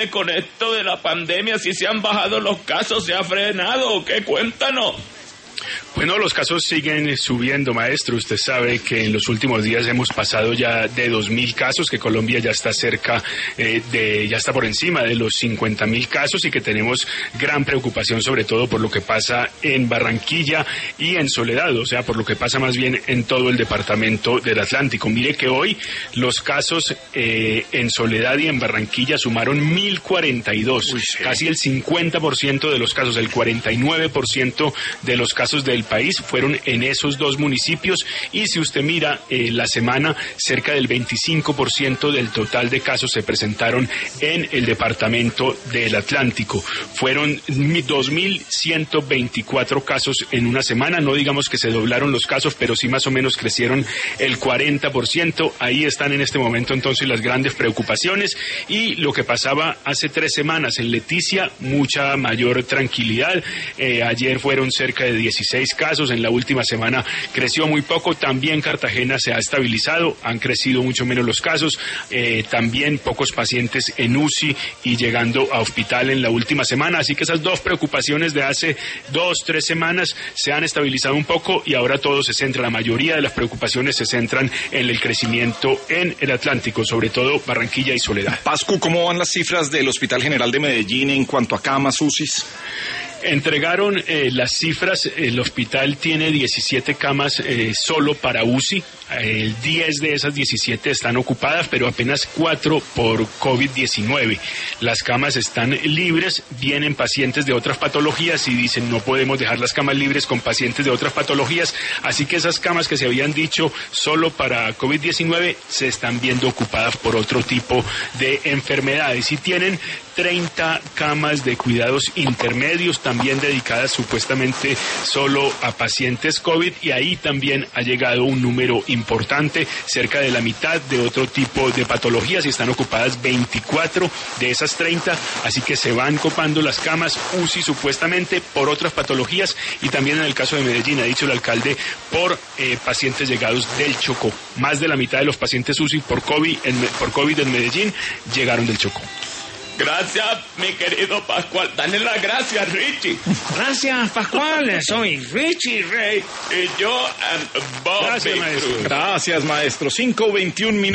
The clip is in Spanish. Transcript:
con esto de la pandemia, si se han bajado los casos, se ha frenado o qué, cuéntanos. Bueno, los casos siguen subiendo, maestro. Usted sabe que en los últimos días hemos pasado ya de 2.000 casos, que Colombia ya está cerca ya está por encima de los 50.000 casos y que tenemos gran preocupación sobre todo por lo que pasa en Barranquilla y en Soledad, o sea, por lo que pasa más bien en todo el departamento del Atlántico. Mire que hoy los casos en Soledad y en Barranquilla sumaron 1.042, casi el 50% de los casos, el 49% de los casos del país fueron en esos dos municipios, y si usted mira la semana, cerca del 25% del total de casos se presentaron en el departamento del Atlántico. Fueron 2.124 casos en una semana, no digamos que se doblaron los casos, pero sí más o menos crecieron el 40%. Ahí están en este momento entonces las grandes preocupaciones, y lo que pasaba hace 3 semanas en Leticia, mucha mayor tranquilidad. Ayer fueron cerca de 16 casos, en la última semana creció muy poco. También Cartagena se ha estabilizado, han crecido mucho menos los casos, también pocos pacientes en UCI y llegando a hospital en la última semana, así que esas dos preocupaciones de hace 2-3 semanas se han estabilizado un poco, y ahora todo se centra, la mayoría de las preocupaciones se centran en el crecimiento en el Atlántico, sobre todo Barranquilla y Soledad. Pascu, ¿cómo van las cifras del Hospital General de Medellín en cuanto a camas UCIs? Entregaron las cifras, el hospital tiene 17 camas solo para UCI, 10 de esas 17 están ocupadas, pero apenas 4 por COVID-19. Las camas están libres, vienen pacientes de otras patologías y dicen no podemos dejar las camas libres con pacientes de otras patologías, así que esas camas que se habían dicho solo para COVID-19 se están viendo ocupadas por otro tipo de enfermedades, y tienen 30 camas de cuidados intermedios también dedicadas supuestamente solo a pacientes COVID, y ahí también ha llegado un número importante, cerca de la mitad de otro tipo de patologías, y están ocupadas 24 de esas 30, así que se van copando las camas UCI supuestamente por otras patologías, y también en el caso de Medellín, ha dicho el alcalde, por pacientes llegados del Chocó. Más de la mitad de los pacientes UCI por COVID en Medellín llegaron del Chocó. Gracias, mi querido Pascual. Dale las gracias, Richie. Gracias, Pascual. Soy Richie Rey. Y yo, Bobby. Gracias, maestro. Gracias, maestro. 5:21 minutos.